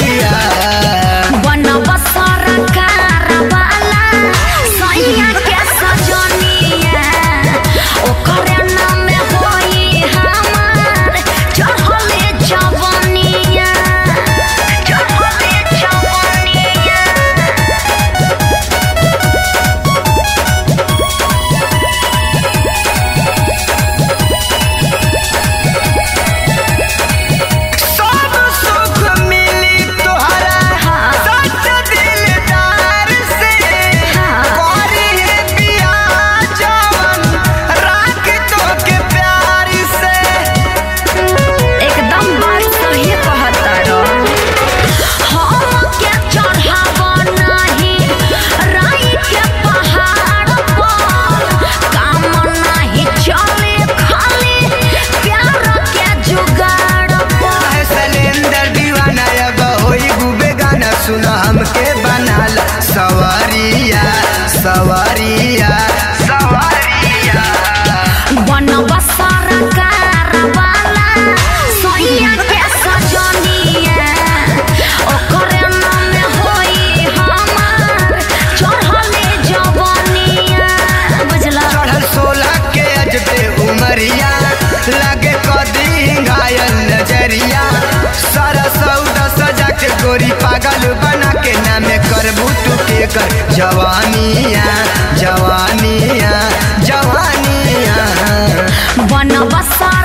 सुनो हमके बनाल सवारिया सवारिया सवारिया बनवा सरकार वाला सोहिया के सजनिया ओकरे नाम होई हमार चढ़ले जवनिया बुझला चढ़ल 16 के अजबे उमरिया लगे कदी घायल नजरिया सारा सौदा सजा के गोरी पागल बना के नामे करबू तू के कर जवानिया जवानिया जवानिया बनवा